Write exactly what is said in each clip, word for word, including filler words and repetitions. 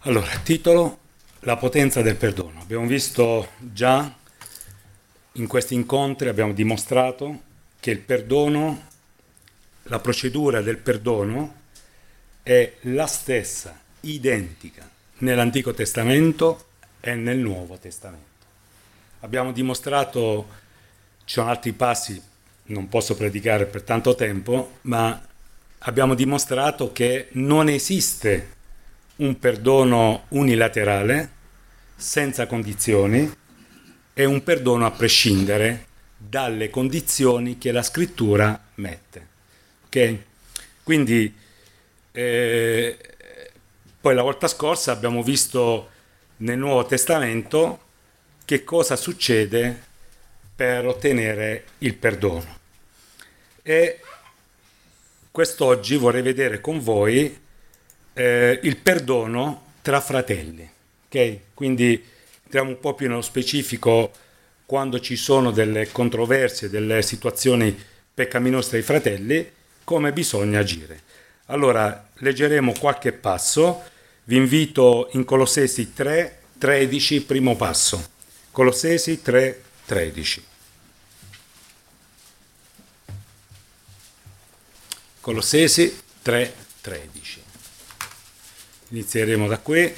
Allora, titolo: La potenza del perdono. Abbiamo visto già in questi incontri, abbiamo dimostrato che il perdono, la procedura del perdono è la stessa, identica, nell'Antico Testamento e nel Nuovo Testamento. Abbiamo dimostrato, ci sono altri passi, non posso predicare per tanto tempo, ma abbiamo dimostrato che non esiste un perdono unilaterale, senza condizioni, e un perdono a prescindere dalle condizioni che la scrittura mette. Ok? Quindi, eh, poi la volta scorsa abbiamo visto nel Nuovo Testamento che cosa succede per ottenere il perdono. E quest'oggi vorrei vedere con voi eh, il perdono tra fratelli. Ok? Quindi entriamo un po' più nello specifico quando ci sono delle controversie, delle situazioni peccaminose tra i fratelli, come bisogna agire. Allora, leggeremo qualche passo. Vi invito in Colossesi tre tredici, primo passo. Colossesi tre tredici. Colossesi tre tredici. Inizieremo da qui.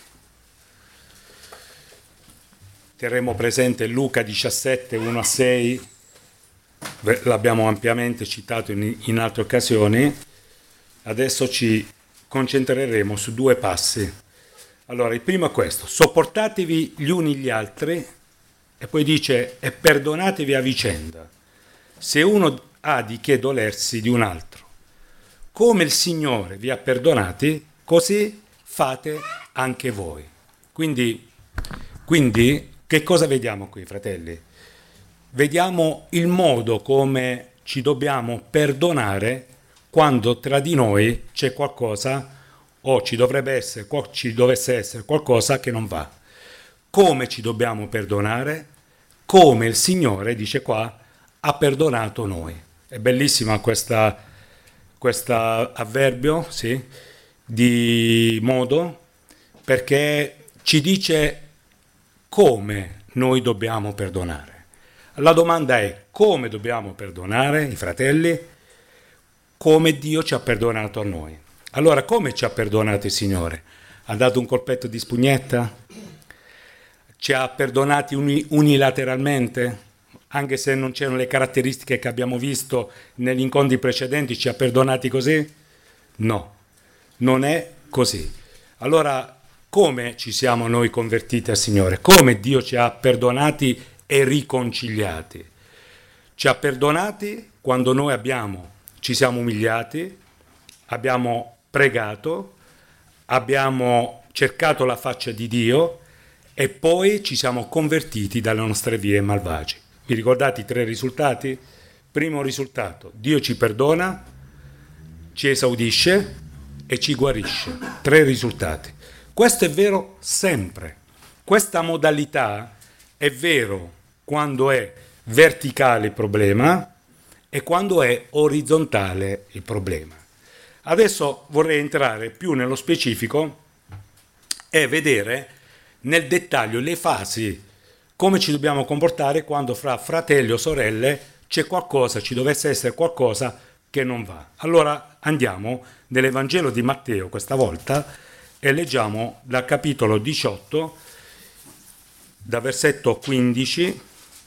Terremo presente Luca diciassette uno a sei, l'abbiamo ampiamente citato in, in altre occasioni. Adesso ci concentreremo su due passi. Allora, il primo è questo: sopportatevi gli uni gli altri, e poi dice e perdonatevi a vicenda, se uno ha di che dolersi di un altro. Come il Signore vi ha perdonati, così fate anche voi. Quindi, quindi che cosa vediamo qui, fratelli? Vediamo il modo come ci dobbiamo perdonare quando tra di noi c'è qualcosa, o ci dovrebbe essere, ci dovesse essere qualcosa che non va. Come ci dobbiamo perdonare? Come il Signore, dice qua, ha perdonato noi. È bellissima questa, questa avverbio, sì, di modo, perché ci dice come noi dobbiamo perdonare. La domanda è: come dobbiamo perdonare i fratelli? Come Dio ci ha perdonato a noi. Allora, come ci ha perdonato il Signore? Ha dato un colpetto di spugnetta? Ci ha perdonati uni- unilateralmente? Anche se non c'erano le caratteristiche che abbiamo visto negli incontri precedenti, ci ha perdonati così? No, non è così. Allora, come ci siamo noi convertiti al Signore? Come Dio ci ha perdonati e riconciliati? Ci ha perdonati quando noi abbiamo, ci siamo umiliati, abbiamo pregato, abbiamo cercato la faccia di Dio e poi ci siamo convertiti dalle nostre vie malvagie. Vi ricordate i tre risultati? Primo risultato: Dio ci perdona, ci esaudisce e ci guarisce. Tre risultati. Questo è vero sempre. Questa modalità è vero quando è verticale il problema e quando è orizzontale il problema. Adesso vorrei entrare più nello specifico e vedere nel dettaglio le fasi, come ci dobbiamo comportare quando fra fratelli o sorelle c'è qualcosa, ci dovesse essere qualcosa che non va. Allora andiamo nell'Evangelo di Matteo questa volta e leggiamo dal capitolo diciotto, da versetto quindici.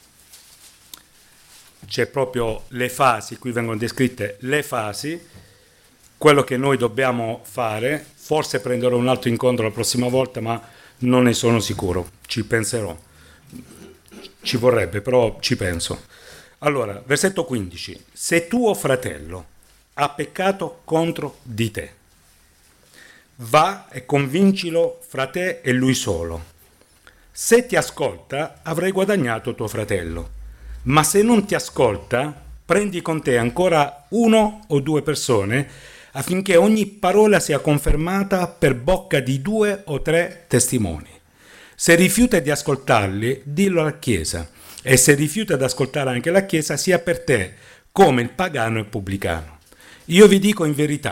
C'è proprio le fasi, qui vengono descritte le fasi, quello che noi dobbiamo fare. Forse prenderò un altro incontro la prossima volta, ma non ne sono sicuro, ci penserò. Ci vorrebbe, però ci penso. Allora, versetto quindici. Se tuo fratello ha peccato contro di te, va e convincilo fra te e lui solo. Se ti ascolta, avrai guadagnato tuo fratello. Ma se non ti ascolta, prendi con te ancora uno o due persone, affinché ogni parola sia confermata per bocca di due o tre testimoni. Se rifiuta di ascoltarli, dillo alla Chiesa, e se rifiuta di ascoltare anche la Chiesa, sia per te come il pagano e il pubblicano. Io vi dico in verità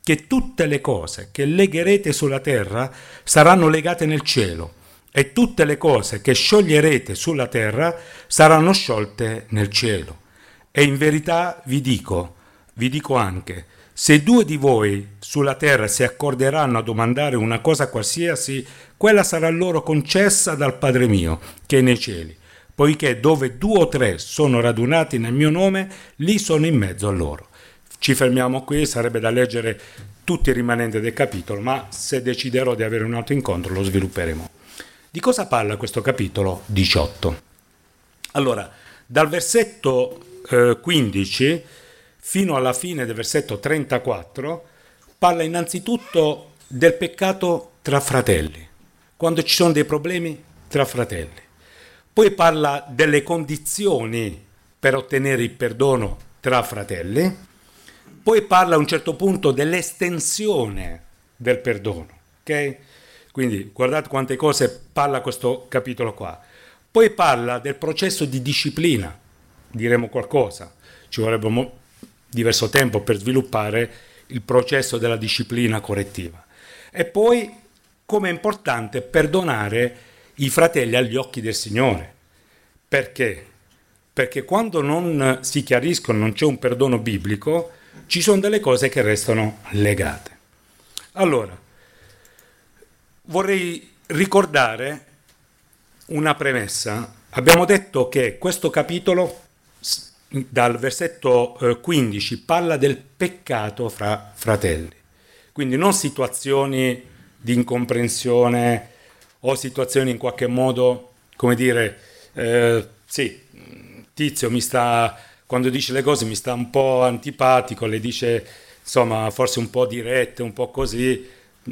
che tutte le cose che legherete sulla terra saranno legate nel cielo, e tutte le cose che scioglierete sulla terra saranno sciolte nel cielo. E in verità vi dico, vi dico anche, se due di voi sulla terra si accorderanno a domandare una cosa qualsiasi, quella sarà loro concessa dal Padre mio, che è nei cieli, poiché dove due o tre sono radunati nel mio nome, lì sono in mezzo a loro. Ci fermiamo qui, sarebbe da leggere tutti i rimanenti del capitolo, ma se deciderò di avere un altro incontro lo svilupperemo. Di cosa parla questo capitolo diciotto? Allora, dal versetto eh, quindici fino alla fine del versetto trentaquattro parla innanzitutto del peccato tra fratelli, quando ci sono dei problemi tra fratelli. Poi parla delle condizioni per ottenere il perdono tra fratelli. Poi parla a un certo punto dell'estensione del perdono, ok? Quindi guardate quante cose parla questo capitolo qua. Poi parla del processo di disciplina, diremo qualcosa, ci vorrebbe mo- diverso tempo per sviluppare il processo della disciplina correttiva. E poi come è importante perdonare i fratelli agli occhi del Signore. Perché? Perché quando non si chiariscono, non c'è un perdono biblico, ci sono delle cose che restano legate. Allora, vorrei ricordare una premessa. Abbiamo detto che questo capitolo, dal versetto quindici, parla del peccato fra fratelli. Quindi non situazioni di incomprensione o situazioni in qualche modo, come dire, eh, sì, Tizio mi sta, quando dice le cose mi sta un po' antipatico, le dice insomma forse un po' dirette, un po' così,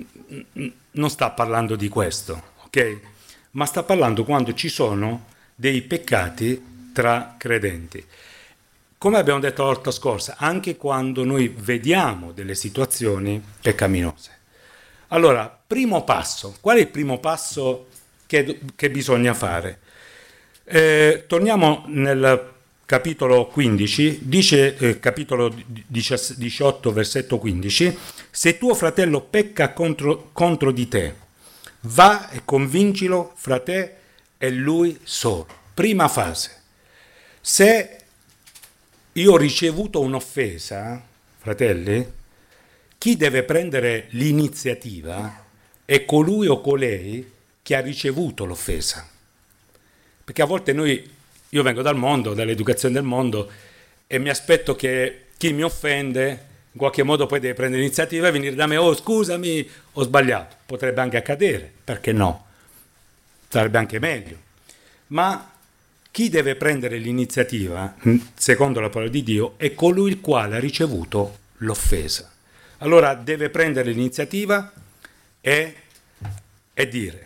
non sta parlando di questo, ok? Ma sta parlando quando ci sono dei peccati tra credenti. Come abbiamo detto la volta scorsa, anche quando noi vediamo delle situazioni peccaminose. Allora, primo passo, qual è il primo passo che, che bisogna fare? Eh, torniamo nel capitolo quindici, dice eh, capitolo diciotto, versetto quindici, se tuo fratello pecca contro, contro di te, va e convincilo fra te e lui solo. Prima fase. Se io ho ricevuto un'offesa, fratelli, chi deve prendere l'iniziativa è colui o colei che ha ricevuto l'offesa. Perché a volte noi, io vengo dal mondo, dall'educazione del mondo, e mi aspetto che chi mi offende in qualche modo poi deve prendere l'iniziativa e venire da me, oh scusami, ho sbagliato. Potrebbe anche accadere, perché no? Sarebbe anche meglio. Ma chi deve prendere l'iniziativa, secondo la parola di Dio, è colui il quale ha ricevuto l'offesa. Allora deve prendere l'iniziativa e, e dire,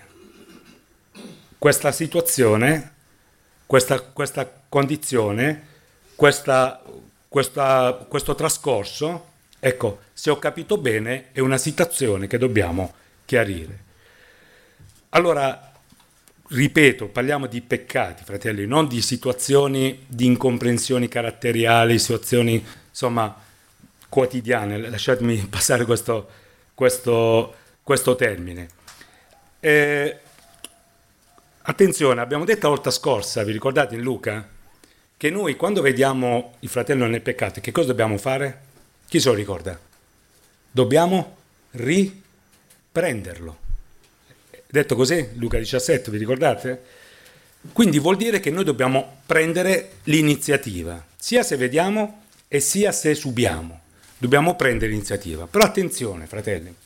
questa situazione, questa, questa condizione, questa, questa, questo trascorso, ecco, se ho capito bene, è una situazione che dobbiamo chiarire. Allora, ripeto, parliamo di peccati, fratelli, non di situazioni di incomprensioni caratteriali, situazioni, insomma, quotidiane. Lasciatemi passare questo, questo, questo termine. Eh, attenzione, abbiamo detto la volta scorsa, vi ricordate in Luca, che noi quando vediamo il fratello nel peccato, che cosa dobbiamo fare? Chi se lo ricorda? Dobbiamo riprenderlo. Detto così, Luca diciassette, vi ricordate? Quindi vuol dire che noi dobbiamo prendere l'iniziativa, sia se vediamo e sia se subiamo. Dobbiamo prendere l'iniziativa. Però attenzione, fratelli.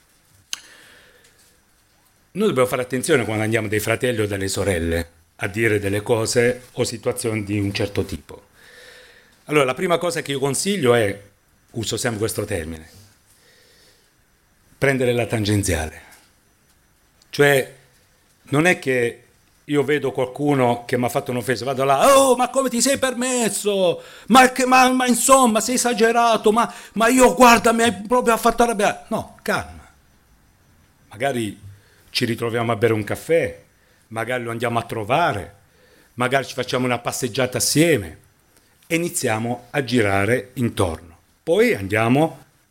Noi dobbiamo fare attenzione quando andiamo dai fratelli o dalle sorelle a dire delle cose o situazioni di un certo tipo. Allora, la prima cosa che io consiglio è, uso sempre questo termine, prendere la tangenziale. Cioè, non è che io vedo qualcuno che mi ha fatto un'offesa, vado là, oh, ma come ti sei permesso? Ma, che, ma, ma insomma, sei esagerato, ma, ma io, guarda, mi hai proprio fatto arrabbiare. No, calma. Magari ci ritroviamo a bere un caffè, magari lo andiamo a trovare, magari ci facciamo una passeggiata assieme e iniziamo a girare intorno. Poi andiamo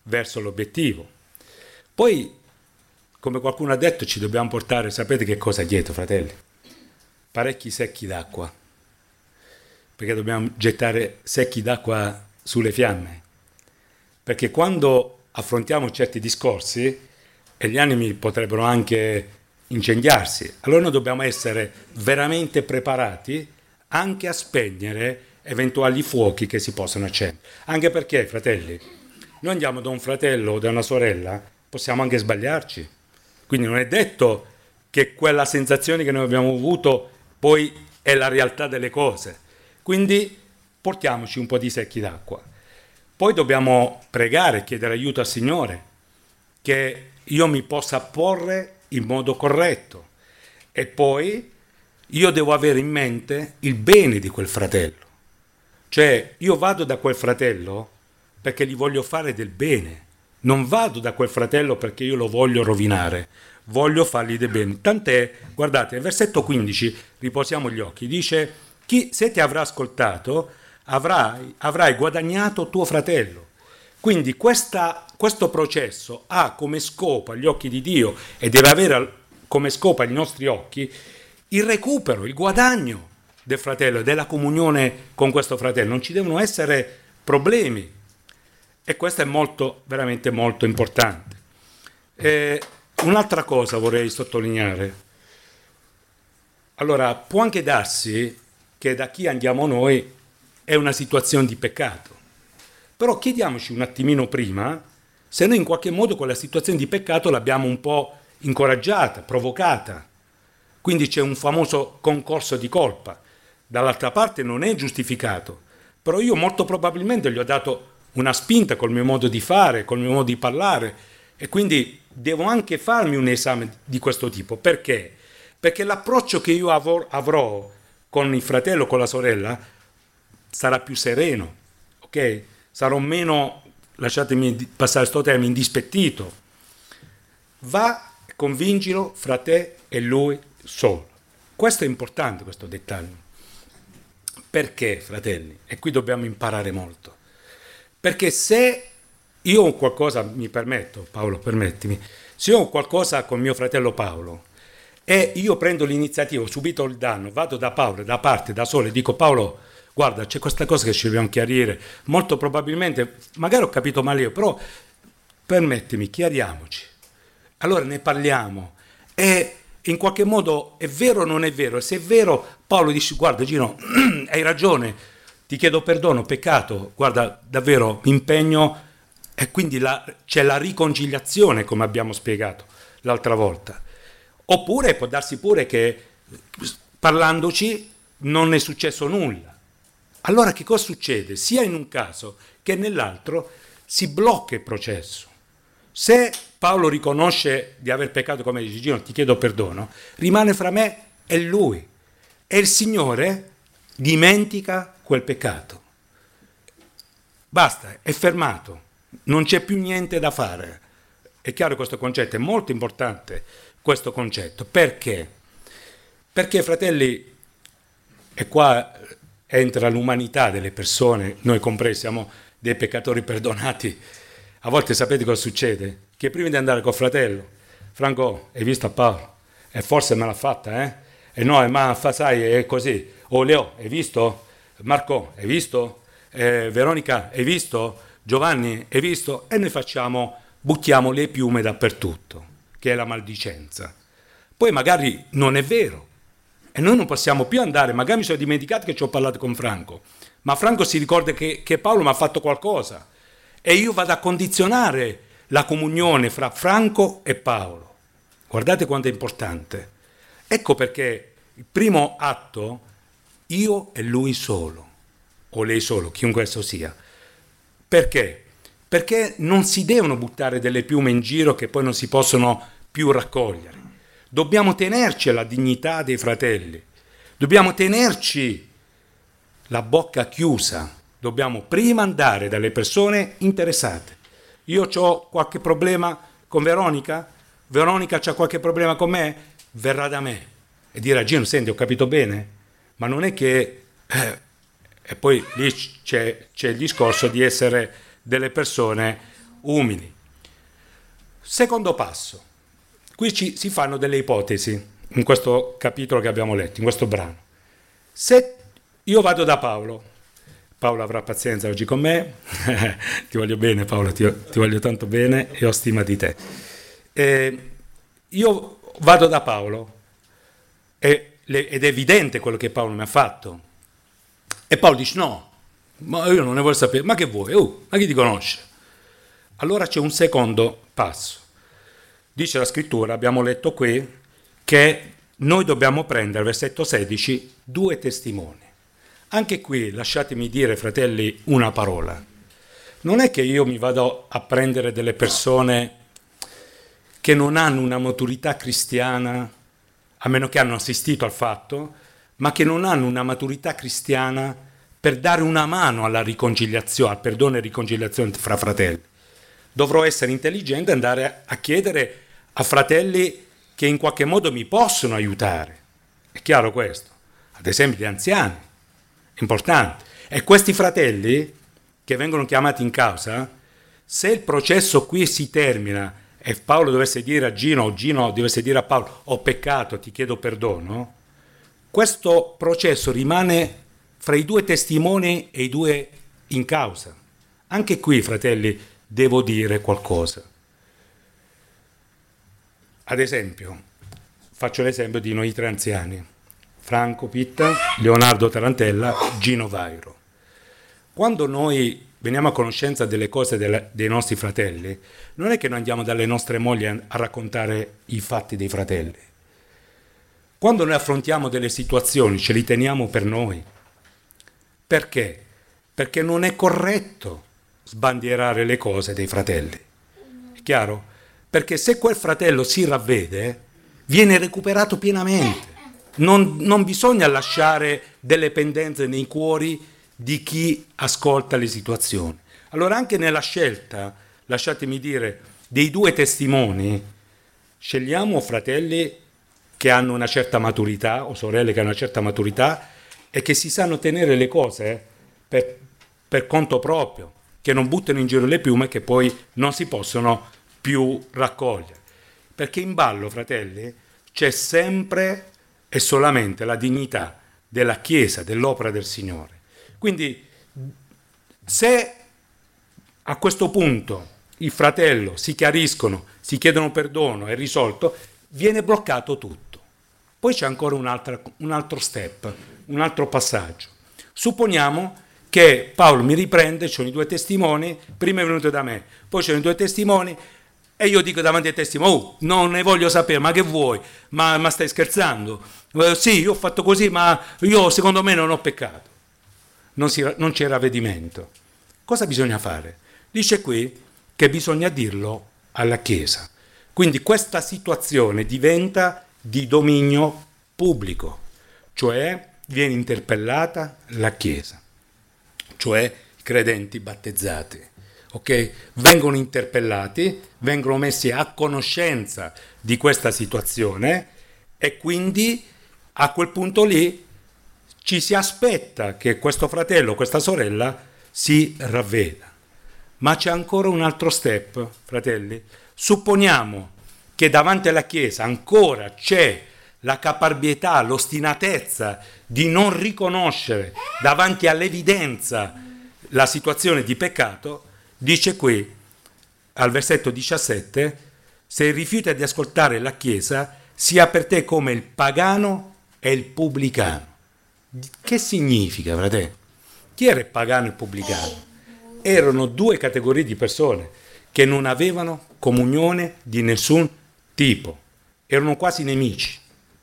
verso l'obiettivo. Poi, come qualcuno ha detto, ci dobbiamo portare, sapete che cosa dietro, fratelli? Parecchi secchi d'acqua, perché dobbiamo gettare secchi d'acqua sulle fiamme, perché quando affrontiamo certi discorsi e gli animi potrebbero anche incendiarsi, allora noi dobbiamo essere veramente preparati anche a spegnere eventuali fuochi che si possono accendere. Anche perché, fratelli, noi andiamo da un fratello o da una sorella, possiamo anche sbagliarci. Quindi non è detto che quella sensazione che noi abbiamo avuto poi è la realtà delle cose. Quindi portiamoci un po' di secchi d'acqua. Poi dobbiamo pregare, chiedere aiuto al Signore, che io mi possa porre in modo corretto. E poi io devo avere in mente il bene di quel fratello. Cioè, io vado da quel fratello perché gli voglio fare del bene. Non vado da quel fratello perché io lo voglio rovinare, voglio fargli del bene. Tant'è, guardate, nel versetto quindici, riposiamo gli occhi, dice: chi, se ti avrà ascoltato, avrai, avrai guadagnato tuo fratello. Quindi questa, questo processo ha come scopo agli occhi di Dio, e deve avere come scopo agli nostri occhi, il recupero, il guadagno del fratello e della comunione con questo fratello. Non ci devono essere problemi. E questo è molto, veramente molto importante. Eh, un'altra cosa vorrei sottolineare. Allora, può anche darsi che da chi andiamo noi è una situazione di peccato. Però chiediamoci un attimino prima se noi in qualche modo quella situazione di peccato l'abbiamo un po' incoraggiata, provocata. Quindi c'è un famoso concorso di colpa. Dall'altra parte non è giustificato, però io molto probabilmente gli ho dato una spinta col mio modo di fare, col mio modo di parlare, e quindi devo anche farmi un esame di questo tipo. Perché? Perché l'approccio che io avrò con il fratello o con la sorella sarà più sereno, ok? Sarò meno, lasciatemi passare questo termine, indispettito. Va, convincilo fra te e lui solo. Questo è importante, questo dettaglio. Perché, fratelli? E qui dobbiamo imparare molto. Perché se io ho qualcosa, mi permetto, Paolo, permettimi, se io ho qualcosa con mio fratello Paolo e io prendo l'iniziativa, ho subito il danno, vado da Paolo, da parte, da solo, e dico: Paolo, guarda, c'è questa cosa che ci dobbiamo chiarire, molto probabilmente, magari ho capito male io, però permettimi, chiariamoci. Allora ne parliamo e in qualche modo è vero o non è vero? E se è vero, Paolo dice: guarda Gino, hai ragione, ti chiedo perdono, peccato, guarda, davvero mi impegno, e quindi la, c'è la riconciliazione, come abbiamo spiegato l'altra volta. Oppure può darsi pure che parlandoci non è successo nulla. Allora che cosa succede? Sia in un caso che nell'altro si blocca il processo. Se Paolo riconosce di aver peccato, come dice Gino, ti chiedo perdono, rimane fra me e lui. E il Signore dimentica quel peccato. Basta, è fermato, non c'è più niente da fare. È chiaro questo concetto, è molto importante questo concetto. Perché? Perché, fratelli, e qua entra l'umanità delle persone, noi compresi, siamo dei peccatori perdonati. A volte sapete cosa succede? Che prima di andare col fratello: Franco, hai visto a Paolo? E forse me l'ha fatta, eh? E no, ma fa, sai, è così. Oh, Leo, hai visto? Marco, hai visto? Eh, Veronica, hai visto? Giovanni, hai visto? E noi facciamo, buttiamo le piume dappertutto, che è la maldicenza. Poi magari non è vero. E noi non possiamo più andare, magari mi sono dimenticato che ci ho parlato con Franco, ma Franco si ricorda che, che Paolo mi ha fatto qualcosa e io vado a condizionare la comunione fra Franco e Paolo. Guardate quanto è importante. Ecco perché il primo atto, io e lui solo, o lei solo, chiunque esso sia. Perché? Perché non si devono buttare delle piume in giro che poi non si possono più raccogliere. Dobbiamo tenerci alla dignità dei fratelli, dobbiamo tenerci la bocca chiusa, dobbiamo prima andare dalle persone interessate. Io ho qualche problema con Veronica, Veronica c'ha qualche problema con me, verrà da me e dirà: Gino, senti, ho capito bene, ma non è che... Eh, e poi lì c'è, c'è il discorso di essere delle persone umili. Secondo passo, qui ci, si fanno delle ipotesi in questo capitolo che abbiamo letto, in questo brano. Se io vado da Paolo, Paolo avrà pazienza oggi con me, ti voglio bene Paolo, ti, ti voglio tanto bene e ho stima di te. Eh, io vado da Paolo e, le, ed è evidente quello che Paolo mi ha fatto. E Paolo dice no, ma io non ne voglio sapere, ma che vuoi? Uh, ma chi ti conosce? Allora c'è un secondo passo. Dice la scrittura, abbiamo letto qui, che noi dobbiamo prendere, versetto sedici, due testimoni. Anche qui lasciatemi dire, fratelli, una parola. Non è che io mi vado a prendere delle persone che non hanno una maturità cristiana, a meno che hanno assistito al fatto, ma che non hanno una maturità cristiana per dare una mano alla riconciliazione, al perdono e riconciliazione fra fratelli. Dovrò essere intelligente e andare a chiedere a fratelli che in qualche modo mi possono aiutare. È chiaro questo? Ad esempio gli anziani, importante. E questi fratelli che vengono chiamati in causa, se il processo qui si termina e Paolo dovesse dire a Gino o Gino dovesse dire a Paolo ho peccato, ti chiedo perdono, questo processo rimane fra i due testimoni e i due in causa. Anche qui, fratelli, devo dire qualcosa. Ad esempio, faccio l'esempio di noi tre anziani, Franco Pitta, Leonardo Tarantella, Gino Vairo. Quando noi veniamo a conoscenza delle cose delle, dei nostri fratelli, non è che noi andiamo dalle nostre mogli a, a raccontare i fatti dei fratelli. Quando noi affrontiamo delle situazioni, ce li teniamo per noi. Perché? Perché non è corretto sbandierare le cose dei fratelli. È chiaro? Perché se quel fratello si ravvede, viene recuperato pienamente. Non, non bisogna lasciare delle pendenze nei cuori di chi ascolta le situazioni. Allora anche nella scelta, lasciatemi dire, dei due testimoni, scegliamo fratelli che hanno una certa maturità o sorelle che hanno una certa maturità e che si sanno tenere le cose per, per conto proprio, che non buttano in giro le piume che poi non si possono più raccogliere. Perché in ballo, fratelli, c'è sempre e solamente la dignità della Chiesa, dell'opera del Signore. Quindi se a questo punto il fratello si chiariscono, si chiedono perdono, è risolto, viene bloccato tutto. Poi c'è ancora un altro, un altro step, un altro passaggio. Supponiamo che Paolo mi riprende, ci sono i due testimoni, prima è venuto da me, poi ci sono i due testimoni e io dico davanti ai testimoni, oh, non ne voglio sapere, ma che vuoi? Ma, ma stai scherzando? Eh, sì, io ho fatto così, ma io secondo me non ho peccato. Non, si, non c'è ravvedimento. Cosa bisogna fare? Dice qui che bisogna dirlo alla Chiesa. Quindi questa situazione diventa di dominio pubblico, cioè viene interpellata la Chiesa, cioè i credenti battezzati, ok? Vengono interpellati, vengono messi a conoscenza di questa situazione e quindi a quel punto lì ci si aspetta che questo fratello, questa sorella si ravveda. Ma c'è ancora un altro step, fratelli. Supponiamo che davanti alla Chiesa ancora c'è la caparbietà, l'ostinatezza di non riconoscere davanti all'evidenza la situazione di peccato, dice qui al versetto diciassette, se rifiuta di ascoltare la Chiesa, sia per te come il pagano e il pubblicano. Che significa, fratello? Chi era il pagano e il pubblicano? Erano due categorie di persone che non avevano comunione di nessun tipo, erano quasi nemici.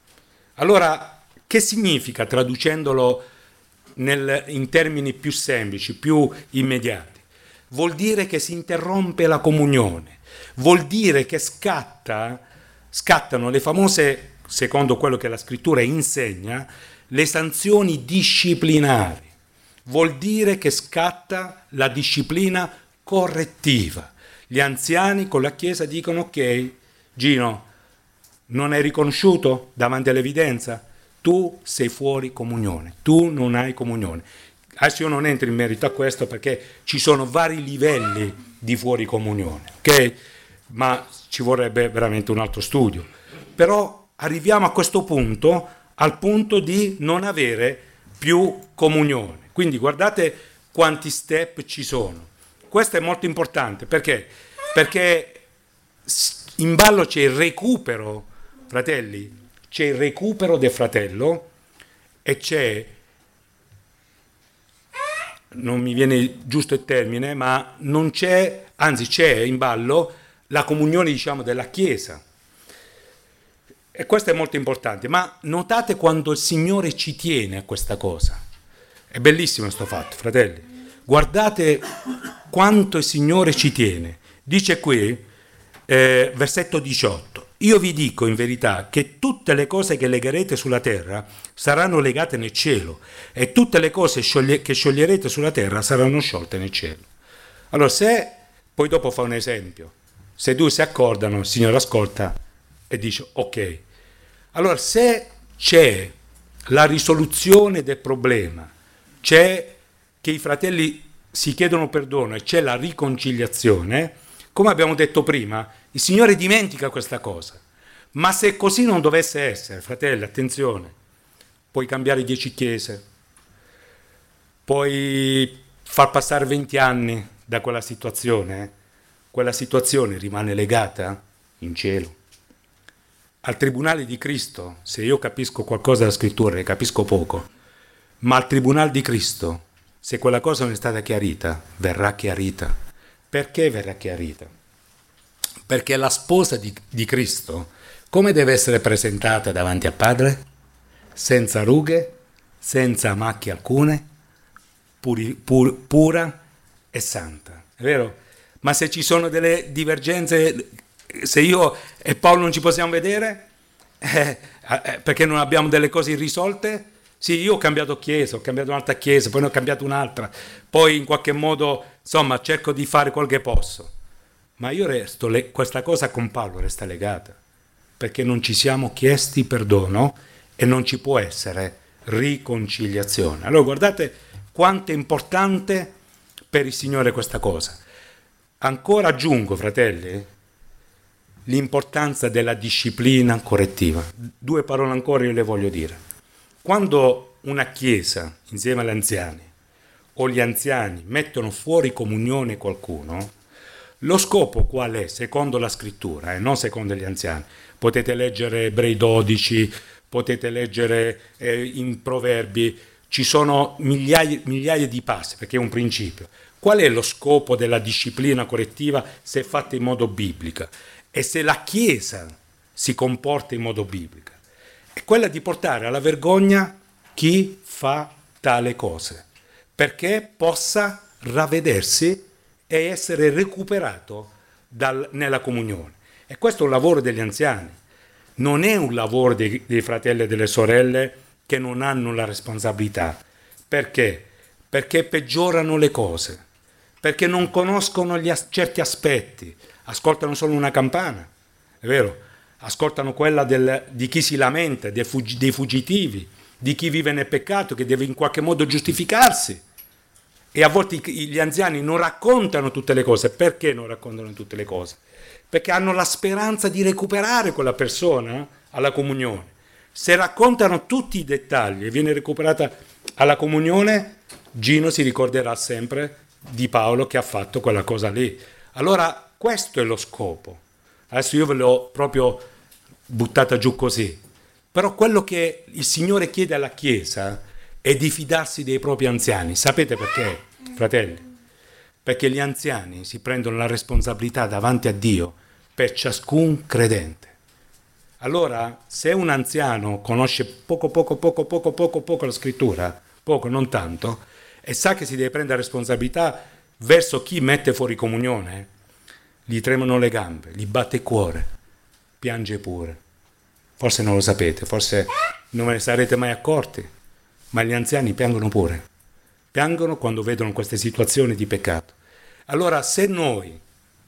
Allora, che significa, traducendolo nel, in termini più semplici, più immediati? Vuol dire che si interrompe la comunione, vuol dire che scatta, scattano le famose, secondo quello che la scrittura insegna, le sanzioni disciplinari. Vuol dire che scatta la disciplina correttiva. Gli anziani con la Chiesa dicono ok, Gino, non hai riconosciuto davanti all'evidenza? Tu sei fuori comunione, tu non hai comunione. Adesso io non entro in merito a questo perché ci sono vari livelli di fuori comunione, ok? Ma ci vorrebbe veramente un altro studio. Però arriviamo a questo punto, al punto di non avere più comunione. Quindi guardate quanti step ci sono. Questo è molto importante, perché? Perché in ballo c'è il recupero, fratelli, c'è il recupero del fratello e c'è, non mi viene giusto il termine, ma non c'è, anzi c'è in ballo la comunione, diciamo, della Chiesa. E questo è molto importante, ma notate quando il Signore ci tiene a questa cosa. È bellissimo questo fatto, fratelli. Guardate quanto il Signore ci tiene. Dice qui, eh, versetto diciotto, io vi dico in verità che tutte le cose che legherete sulla terra saranno legate nel cielo e tutte le cose scioglie- che scioglierete sulla terra saranno sciolte nel cielo. Allora, se, poi dopo fa un esempio, se due si accordano, il Signore ascolta e dice ok. Allora, se c'è la risoluzione del problema, c'è che i fratelli si chiedono perdono e c'è la riconciliazione, come abbiamo detto prima, il Signore dimentica questa cosa. Ma se così non dovesse essere, fratelli, attenzione, puoi cambiare dieci chiese, puoi far passare venti anni da quella situazione, eh? Quella situazione rimane legata in cielo. Al tribunale di Cristo, se io capisco qualcosa della scrittura, ne capisco poco, ma al tribunale di Cristo, se quella cosa non è stata chiarita, verrà chiarita. Perché verrà chiarita? Perché la sposa di, di Cristo, come deve essere presentata davanti al Padre? Senza rughe, senza macchie alcune, puri, pur, pura e santa. È vero? Ma se ci sono delle divergenze, se io e Paolo non ci possiamo vedere, eh, eh, perché non abbiamo delle cose irrisolte? Sì, io ho cambiato chiesa, ho cambiato un'altra chiesa, poi ne ho cambiato un'altra, poi in qualche modo, insomma, cerco di fare quel che posso. Ma io resto, le, questa cosa con Paolo resta legata, perché non ci siamo chiesti perdono e non ci può essere riconciliazione. Allora guardate quanto è importante per il Signore questa cosa. Ancora aggiungo, fratelli, l'importanza della disciplina correttiva. Due parole ancora io le voglio dire. Quando una chiesa, insieme agli anziani, o gli anziani mettono fuori comunione qualcuno, lo scopo qual è? Secondo la scrittura, e eh, non secondo gli anziani. Potete leggere Ebrei dodici, potete leggere eh, in Proverbi, ci sono migliaia, migliaia di passi, perché è un principio. Qual è lo scopo della disciplina correttiva se è fatta in modo biblico? E se la Chiesa si comporta in modo biblico? È quella di portare alla vergogna chi fa tale cose, perché possa ravvedersi e essere recuperato dal, nella comunione. E questo è un lavoro degli anziani, non è un lavoro dei, dei fratelli e delle sorelle che non hanno la responsabilità. Perché? Perché peggiorano le cose, perché non conoscono gli as- certi aspetti, ascoltano solo una campana, è vero? Ascoltano quella del, di chi si lamenta, dei, fuggi, dei fuggitivi, di chi vive nel peccato, che deve in qualche modo giustificarsi. E a volte gli anziani non raccontano tutte le cose. Perché non raccontano tutte le cose? Perché hanno la speranza di recuperare quella persona alla comunione. Se raccontano tutti i dettagli e viene recuperata alla comunione, Gino si ricorderà sempre di Paolo che ha fatto quella cosa lì. Allora questo è lo scopo. Adesso io ve l'ho proprio buttata giù così. Però quello che il Signore chiede alla Chiesa è di fidarsi dei propri anziani. Sapete perché, fratelli? Perché gli anziani si prendono la responsabilità davanti a Dio per ciascun credente. Allora, se un anziano conosce poco, poco, poco, poco, poco, poco la scrittura, poco, non tanto, e sa che si deve prendere responsabilità verso chi mette fuori comunione, gli tremano le gambe, gli batte il cuore, piange pure. Forse non lo sapete, forse non ve ne sarete mai accorti, ma gli anziani piangono pure. Piangono quando vedono queste situazioni di peccato. Allora, se noi,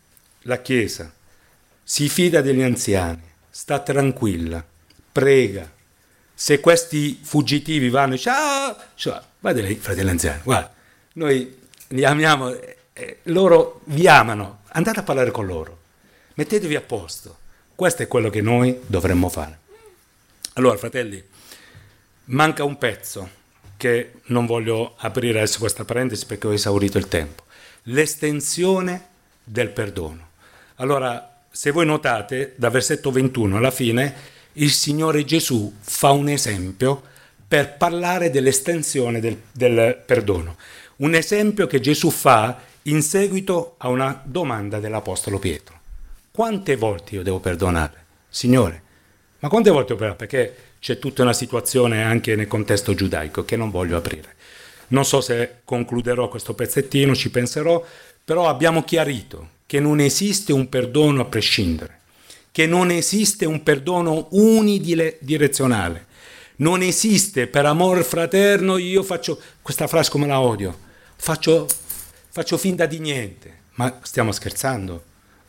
la Chiesa, si fida degli anziani, sta tranquilla, prega, se questi fuggitivi vanno e dice, ah, cioè, Guarda lei, fratelli anziani, guarda, noi li amiamo, eh, loro vi amano, andate a parlare con loro, mettetevi a posto. Questo è quello che noi dovremmo fare. Allora, fratelli, manca un pezzo che non voglio aprire adesso questa parentesi perché ho esaurito il tempo. L'estensione del perdono. Allora, se voi notate, da versetto ventuno alla fine, il Signore Gesù fa un esempio per parlare dell'estensione del, del perdono. Un esempio che Gesù fa in seguito a una domanda dell'Apostolo Pietro. Quante volte io devo perdonare? Signore, ma quante volte devo perdonare? Perché c'è tutta una situazione anche nel contesto giudaico che non voglio aprire. Non so se concluderò questo pezzettino, ci penserò, però abbiamo chiarito che non esiste un perdono a prescindere, che non esiste un perdono unidirezionale, non esiste per amor fraterno io faccio, questa frase come la odio, faccio, faccio finta di niente, ma stiamo scherzando?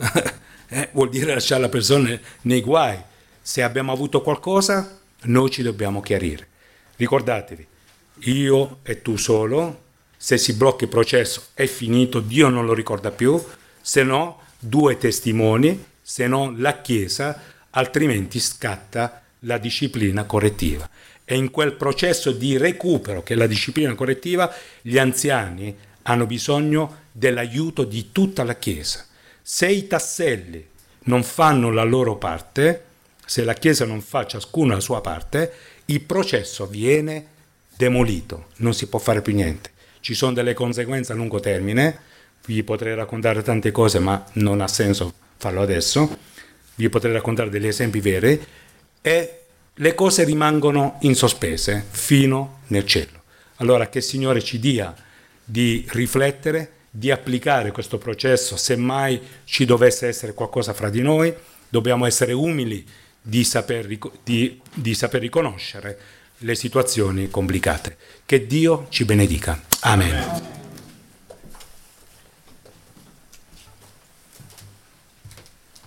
eh, vuol dire lasciare la persona nei guai. Se abbiamo avuto qualcosa, noi ci dobbiamo chiarire. Ricordatevi, io e tu solo, se si blocca il processo è finito, Dio non lo ricorda più, se no due testimoni, se no la Chiesa, altrimenti scatta la disciplina correttiva. E in quel processo di recupero, che è la disciplina correttiva, gli anziani hanno bisogno dell'aiuto di tutta la Chiesa. Se i tasselli non fanno la loro parte, se la Chiesa non fa ciascuno la sua parte, il processo viene demolito, non si può fare più niente. Ci sono delle conseguenze a lungo termine, vi potrei raccontare tante cose, ma non ha senso farlo adesso, vi potrei raccontare degli esempi veri, e le cose rimangono in sospese fino nel cielo. Allora che il Signore ci dia di riflettere, di applicare questo processo, semmai ci dovesse essere qualcosa fra di noi, dobbiamo essere umili di saper, di, di saper riconoscere le situazioni complicate. Che Dio ci benedica. Amen.